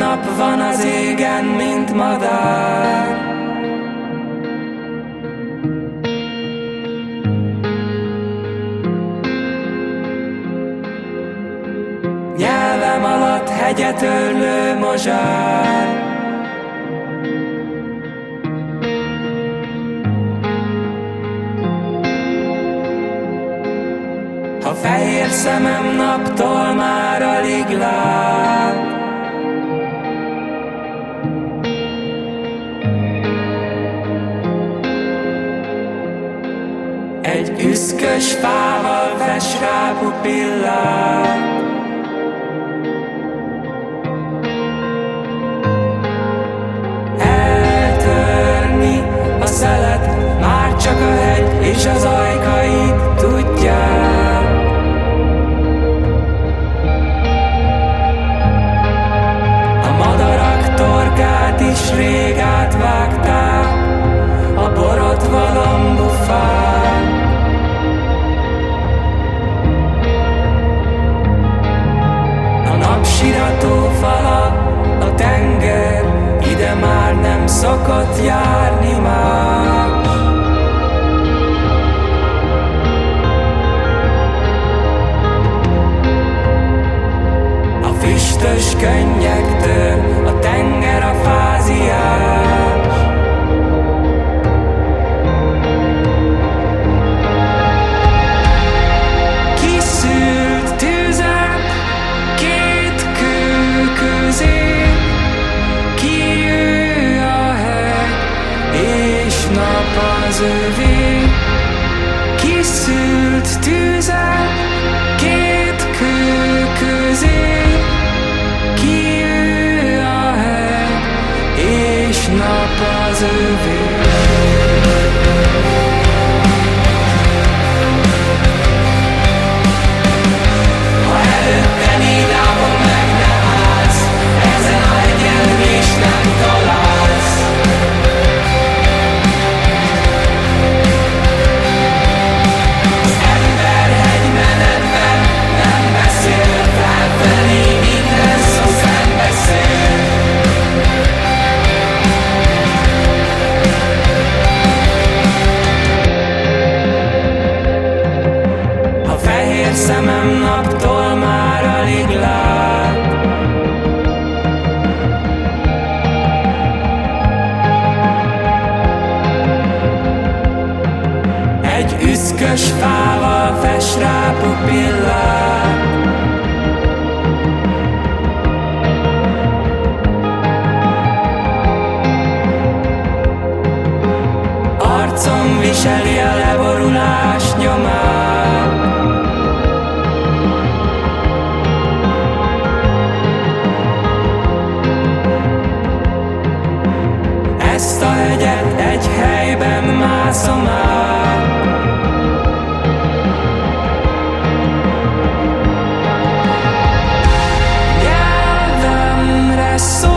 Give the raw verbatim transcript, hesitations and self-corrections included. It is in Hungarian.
nap van az égen, mint madár. Nyelvem alatt hegyet örlő mozsár. A fehér szemem naptól már alig lát. Egy üszkös fával fes rá pupillát. Eltörni a szelet már csak a hegy és az ajkaid tudják. A madarak torkát is rég átvágták, a borotva lombufák. A napsirató fala, a tenger, ide már nem szokott járni más. A füstös könnyektől a tenger a fáziás. Kiszűrt tüzet két kő közé, kiő a hegy és nap az övé. Kiszűrt tüzet két kő közé, kiő a hegy és nap az övé. Ha előtte négy lábon meg ne állsz, ezen a hegyen és nem találsz. Az ember hegymenetben nem beszél felfelé, minden szó szembeszél. A fehér szemem naptól már alig lát. Egy üszkös fával fes rá pupillát. Arcom viseli a leborulás nyomát. Ezt a hegyet egy helyben mászom át. Nyelvemre szól